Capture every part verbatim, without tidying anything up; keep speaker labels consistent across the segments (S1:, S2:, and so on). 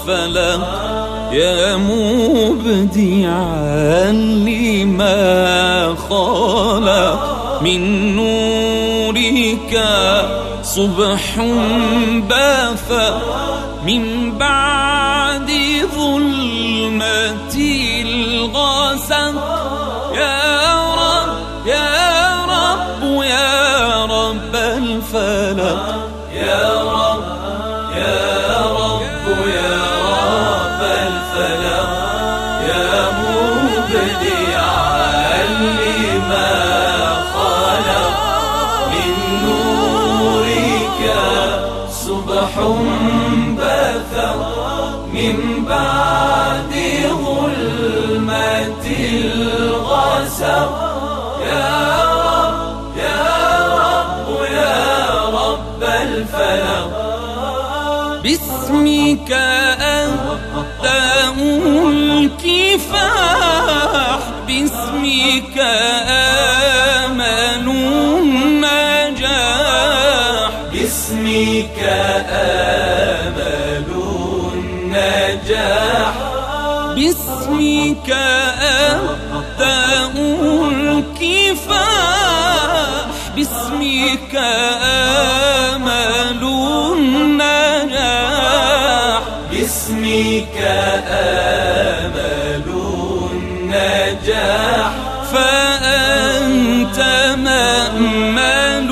S1: الفلك يا مبدعا لما خلق من نورك صبح بث من بعد ظلمة الغسق يا رب يا رب يا رب الفلك يا رب يا رب يا رب الفلك يا مبدعا لما خلق من نورك صبح بث من بعد ظلمة الغسق يا رب يا رب يا رب الفلك باسمك أبدأ الكفاح باسمك آمل النجاح باسمك آمل النجاح باسمك أبدأ الكفاح باسمك آمل النجاح باسمك آمل النجاح فأنت مأمل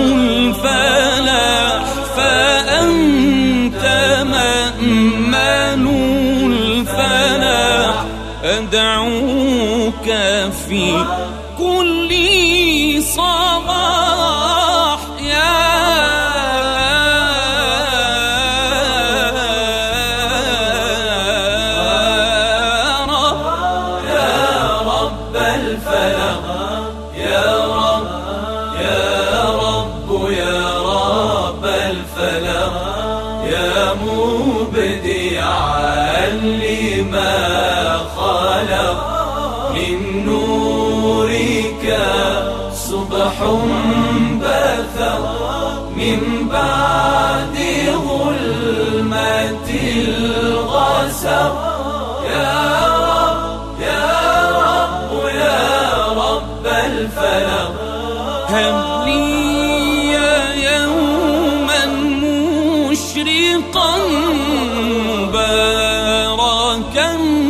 S1: الفلاح فأنت مأمل الفلاح أدعوك في كل صباح يا رب يا رب الفلك يا رب يا رب يا رب الفلك يا مبدعا لما خلق من نورك صبح بث من بعد ظلمة الغسق يا رب يا رب يا رب الفلك هب لي يوما مشرقا مباركا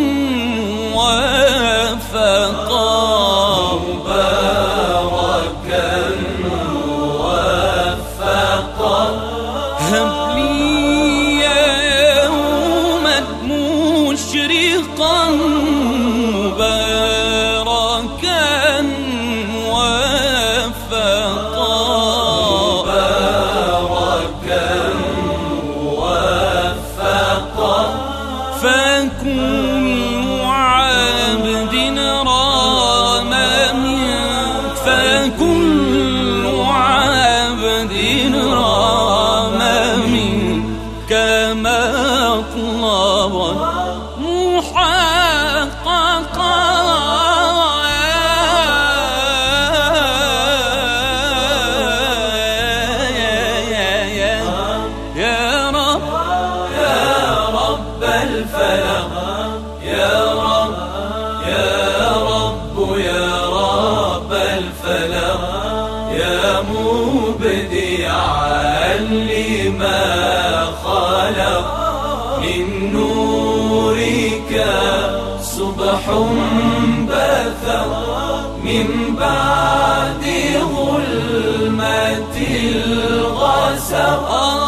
S1: موافقا مباركا موافقا هب لي يوما مشرقا مباركا موافقا مباركا موافقا فكل عبد رام منك فكل عبد رام منك مطلبا محققا يا رب يا رب الفلك يا رب يا رب يا رب الفلك يا مبدعا لما خلق من نورك صبح بث من بعد ظلمة الغسق